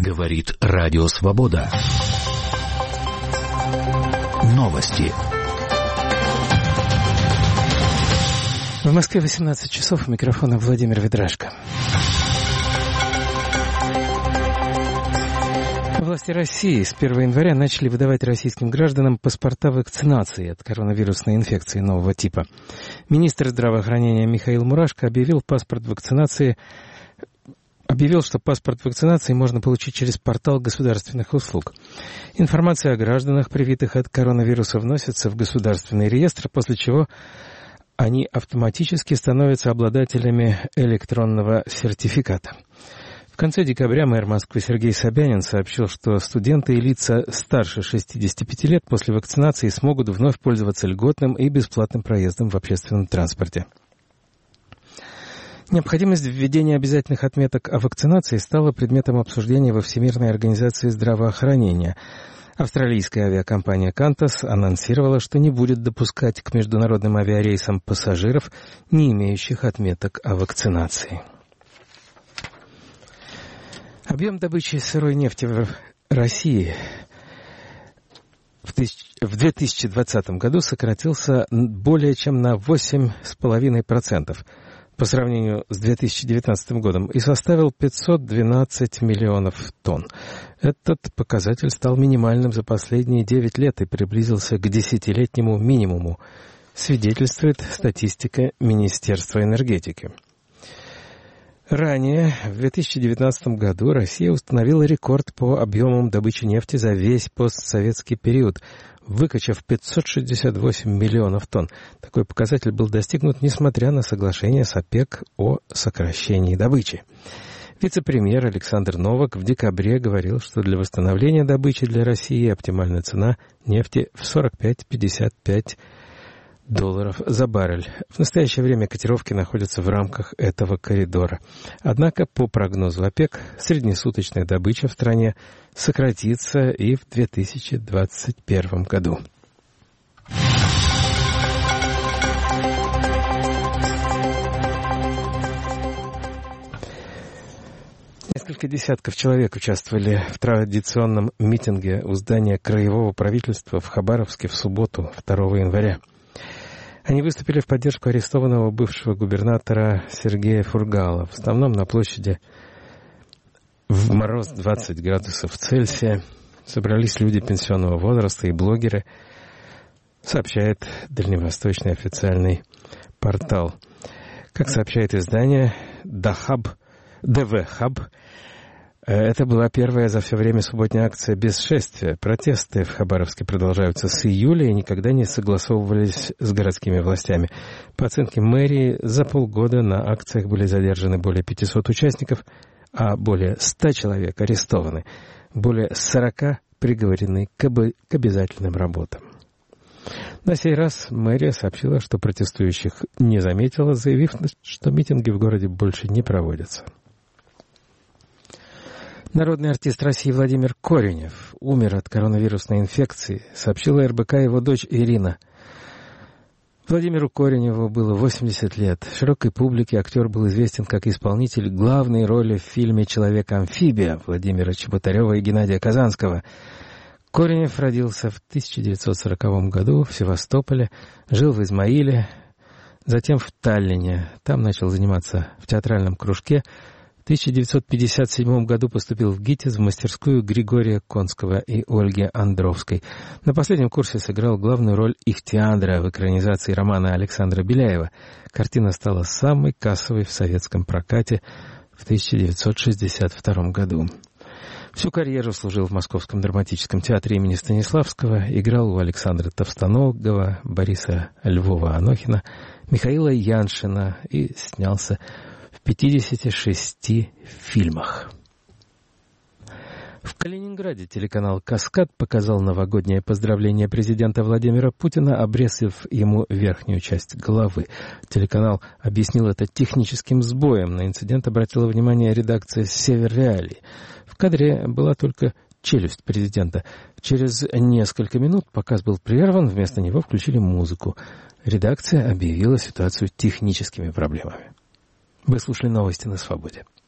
Говорит Радио Свобода. Новости. В Москве 18 часов. У микрофона Владимир Ведрашко. Власти России с 1 января начали выдавать российским гражданам паспорта вакцинации от коронавирусной инфекции нового типа. Министр здравоохранения Михаил Мурашко объявил, что паспорт вакцинации можно получить через портал государственных услуг. Информация о гражданах, привитых от коронавируса, вносится в государственный реестр, после чего они автоматически становятся обладателями электронного сертификата. В конце декабря мэр Москвы Сергей Собянин сообщил, что студенты и лица старше 65 лет после вакцинации смогут вновь пользоваться льготным и бесплатным проездом в общественном транспорте. Необходимость введения обязательных отметок о вакцинации стала предметом обсуждения во Всемирной организации здравоохранения. Австралийская авиакомпания Qantas анонсировала, что не будет допускать к международным авиарейсам пассажиров, не имеющих отметок о вакцинации. Объем добычи сырой нефти в России в 2020 году сократился более чем на 8,5% по сравнению с 2019 годом и составил 512 миллионов тонн. Этот показатель стал минимальным за последние 9 лет и приблизился к десятилетнему минимуму, свидетельствует статистика Министерства энергетики. Ранее, в 2019 году, Россия установила рекорд по объемам добычи нефти за весь постсоветский период, выкачав 568 миллионов тонн. Такой показатель был достигнут, несмотря на соглашение с ОПЕК о сокращении добычи. Вице-премьер Александр Новак в декабре говорил, что для восстановления добычи для России оптимальная цена нефти в $45-55 за баррель. В настоящее время котировки находятся в рамках этого коридора. Однако, по прогнозу ОПЕК, среднесуточная добыча в стране сократится и в 2021 году. Несколько десятков человек участвовали в традиционном митинге у здания Краевого правительства в Хабаровске в субботу, 2 января. Они выступили в поддержку арестованного бывшего губернатора Сергея Фургала. В основном на площади в мороз 20 градусов Цельсия собрались люди пенсионного возраста и блогеры, сообщает дальневосточный официальный портал. Как сообщает издание ДВ Хаб, это была первая за все время субботняя акция без шествия. Протесты в Хабаровске продолжаются с июля и никогда не согласовывались с городскими властями. По оценке мэрии, за полгода на акциях были задержаны более 500 участников, а более 100 человек арестованы. Более 40 приговорены к обязательным работам. На сей раз мэрия сообщила, что протестующих не заметила, заявив, что митинги в городе больше не проводятся. Народный артист России Владимир Коренев умер от коронавирусной инфекции, сообщила РБК его дочь Ирина. Владимиру Кореневу было 80 лет. Широкой публике актер был известен как исполнитель главной роли в фильме «Человек-амфибия» Владимира Чеботарева и Геннадия Казанского. Коренев родился в 1940 году в Севастополе, жил в Измаиле, затем в Таллине. Там начал заниматься в театральном кружке. В 1957 году поступил в ГИТИС в мастерскую Григория Конского и Ольги Андровской. На последнем курсе сыграл главную роль Ихтиандра в экранизации романа Александра Беляева. Картина стала самой кассовой в советском прокате в 1962 году. Всю карьеру служил в Московском драматическом театре имени Станиславского, играл у Александра Товстоногова, Бориса Львова-Анохина, Михаила Яншина и снялся в 56 фильмах. В Калининграде телеканал «Каскад» показал новогоднее поздравление президента Владимира Путина, обрезав ему верхнюю часть головы. Телеканал объяснил это техническим сбоем. На инцидент обратила внимание редакция «Север Реалии». В кадре была только челюсть президента. Через несколько минут показ был прерван, вместо него включили музыку. Редакция объявила ситуацию техническими проблемами. Вы слушали новости на Свободе.